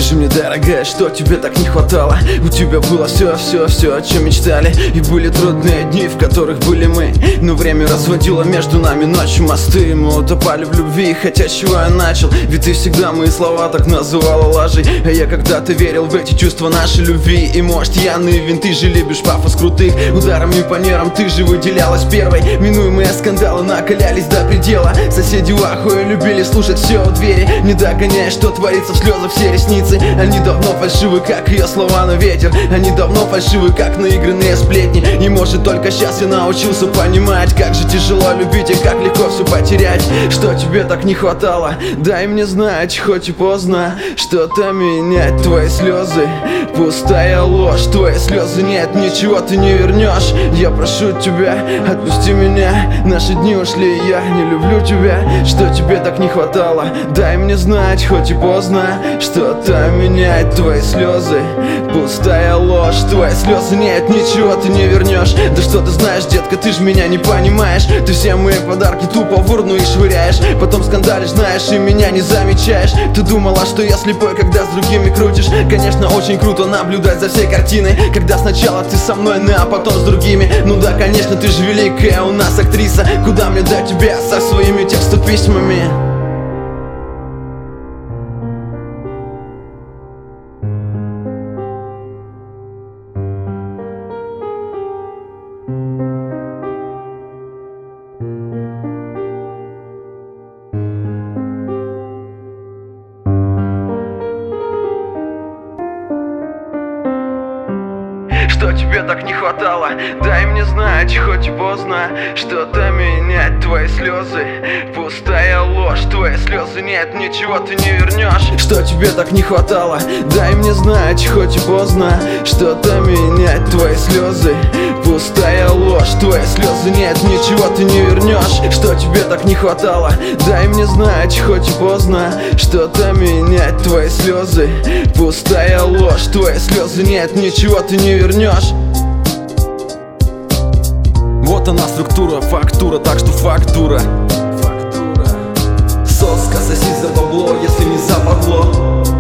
Скажи мне, дорогая, что тебе так не хватало? У тебя было все, о чем мечтали. И были трудные дни, в которых были мы. Но время разводило между нами ночью мосты. Мы утопали в любви, хотя с чего я начал? Ведь ты всегда мои слова так называла лажей. А я когда-то верил в эти чувства нашей любви. И может я наивен, ты же любишь пафос крутых. Ударами по нервам ты же выделялась первой. Минуемые скандалы накалялись до предела. Соседи в ахуе любили слушать все у двери. Не догоняя, что творится в слезах все ресницы. Они давно фальшивы, как ее слова на ветер. Они давно фальшивы, как наигранные сплетни. И может только сейчас я научился понимать, как же тяжело любить и как легко все потерять. Что тебе так не хватало? Дай мне знать, хоть и поздно. Что-то менять, твои слезы пустая ложь. Твои слезы нет, ничего ты не вернешь. Я прошу тебя, отпусти меня. Наши дни ушли, я не люблю тебя. Что тебе так не хватало? Дай мне знать, хоть и поздно. Что-то менять, твои слезы пустая ложь. Твои слезы нет, ничего ты не вернешь. Да что ты знаешь, детка, ты ж меня не понимаешь. Ты все мои подарки тупо в урну и швыряешь. Потом скандалишь, знаешь, и меня не замечаешь. Ты думала, что я слепой, когда с другими крутишь. Конечно, очень круто наблюдать за всей картиной, когда сначала ты со мной, а потом с другими. Ну да, конечно, ты же великая у нас актриса. Куда мне дать тебя со своими текстописьмами? Что тебе так не хватало? Дай мне знать, хоть и поздно. Что-то менять, твои слезы пустая ложь. Твои слезы нет, ничего ты не вернешь. Что тебе так не хватало? Дай мне знать, хоть и поздно. Что-то менять, твои слезы пустая ложь. Твои слезы нет, ничего ты не вернешь. Что тебе так не хватало? Дай мне знать, хоть и поздно. Что-то менять, твои слезы пустая ложь. Твои слезы нет, ничего ты не вернешь. Вот она структура, фактура, так что фактура. Соска, соси за бабло, если не за бабло.